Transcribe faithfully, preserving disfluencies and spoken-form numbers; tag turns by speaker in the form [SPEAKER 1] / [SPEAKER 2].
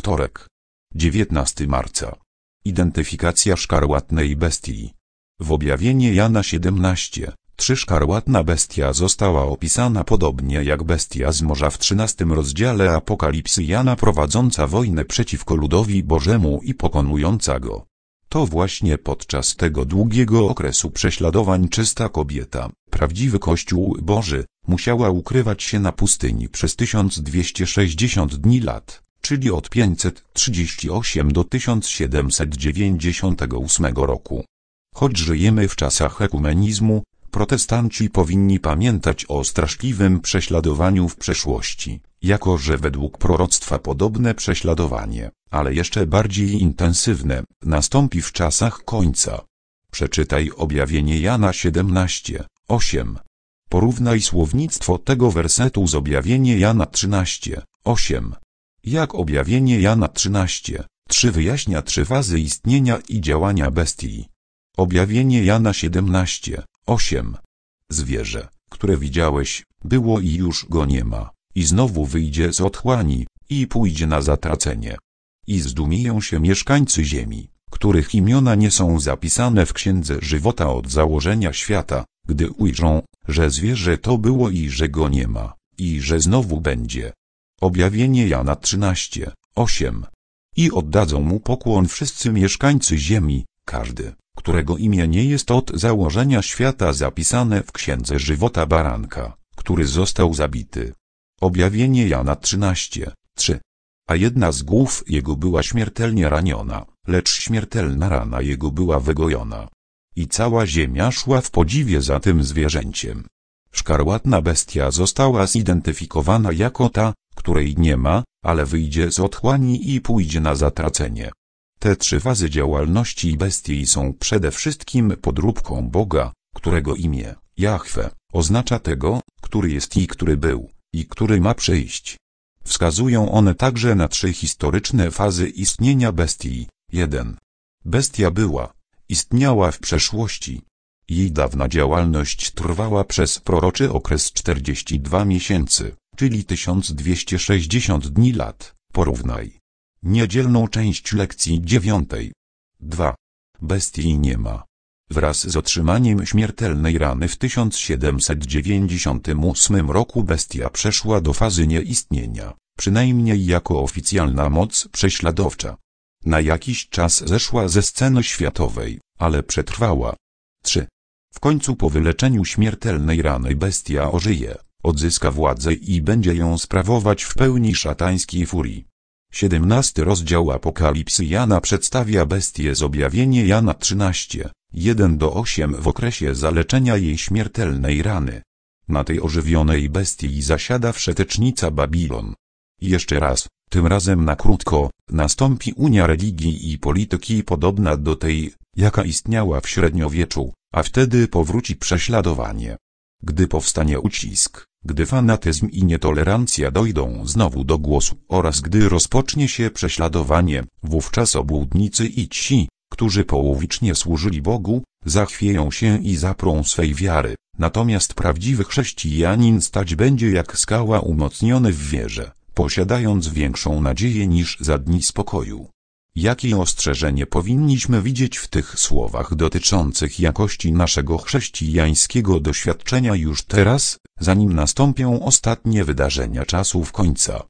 [SPEAKER 1] Wtorek. dziewiętnastego marca. Identyfikacja szkarłatnej bestii. W objawieniu Jana siedemnaście, trzy szkarłatna bestia została opisana podobnie jak bestia z morza w trzynastym rozdziale Apokalipsy Jana, prowadząca wojnę przeciwko ludowi Bożemu i pokonująca go. To właśnie podczas tego długiego okresu prześladowań czysta kobieta, prawdziwy Kościół Boży, musiała ukrywać się na pustyni przez tysiąc dwieście sześćdziesiąt dni lat, czyli od pięćset trzydzieści osiem do tysiąc siedemset dziewięćdziesiątego ósmego roku. Choć żyjemy w czasach ekumenizmu, protestanci powinni pamiętać o straszliwym prześladowaniu w przeszłości, jako że według proroctwa podobne prześladowanie, ale jeszcze bardziej intensywne, nastąpi w czasach końca. Przeczytaj objawienie Jana siedemnaście, osiem. Porównaj słownictwo tego wersetu z objawieniem Jana trzynaście, osiem. Jak objawienie Jana trzynaście, trzy wyjaśnia trzy fazy istnienia i działania bestii. Objawienie Jana siedemnaście, osiem. Zwierzę, które widziałeś, było i już go nie ma, i znowu wyjdzie z otchłani, i pójdzie na zatracenie. I zdumieją się mieszkańcy ziemi, których imiona nie są zapisane w księdze żywota od założenia świata, gdy ujrzą, że zwierzę to było i że go nie ma, i że znowu będzie. Objawienie Jana trzynaście, osiem. I oddadzą mu pokłon wszyscy mieszkańcy ziemi, każdy, którego imię nie jest od założenia świata zapisane w księdze żywota baranka, który został zabity. Objawienie Jana trzynaście, trzy. A jedna z głów jego była śmiertelnie raniona, lecz śmiertelna rana jego była wygojona. I cała ziemia szła w podziwie za tym zwierzęciem. Szkarłatna bestia została zidentyfikowana jako ta, której nie ma, ale wyjdzie z otchłani i pójdzie na zatracenie. Te trzy fazy działalności bestii są przede wszystkim podróbką Boga, którego imię, Jahwe, oznacza tego, który jest i który był, i który ma przyjść. Wskazują one także na trzy historyczne fazy istnienia bestii. jeden. Bestia była, istniała w przeszłości. Jej dawna działalność trwała przez proroczy okres czterdzieści dwa miesięcy, czyli tysiąc dwieście sześćdziesiąt dni lat. Porównaj. Niedzielną część lekcji dziewiątej. dwa. Bestii nie ma. Wraz z otrzymaniem śmiertelnej rany w tysiąc siedemset dziewięćdziesiątym ósmym roku bestia przeszła do fazy nieistnienia, przynajmniej jako oficjalna moc prześladowcza. Na jakiś czas zeszła ze sceny światowej, ale przetrwała. trzy. W końcu po wyleczeniu śmiertelnej rany bestia ożyje, odzyska władzę i będzie ją sprawować w pełni szatańskiej furii. siedemnasty rozdział Apokalipsy Jana przedstawia bestię z objawienia Jana trzynaście, jeden do ośmiu w okresie zaleczenia jej śmiertelnej rany. Na tej ożywionej bestii zasiada wszetecznica Babilon. Jeszcze raz, tym razem na krótko, nastąpi unia religii i polityki podobna do tej, jaka istniała w średniowieczu, a wtedy powróci prześladowanie. Gdy powstanie ucisk, gdy fanatyzm i nietolerancja dojdą znowu do głosu oraz gdy rozpocznie się prześladowanie, wówczas obłudnicy i ci, którzy połowicznie służyli Bogu, zachwieją się i zaprą swej wiary, natomiast prawdziwy chrześcijanin stać będzie jak skała umocniony w wierze, posiadając większą nadzieję niż za dni spokoju. Jakie ostrzeżenie powinniśmy widzieć w tych słowach dotyczących jakości naszego chrześcijańskiego doświadczenia już teraz, zanim nastąpią ostatnie wydarzenia czasów końca?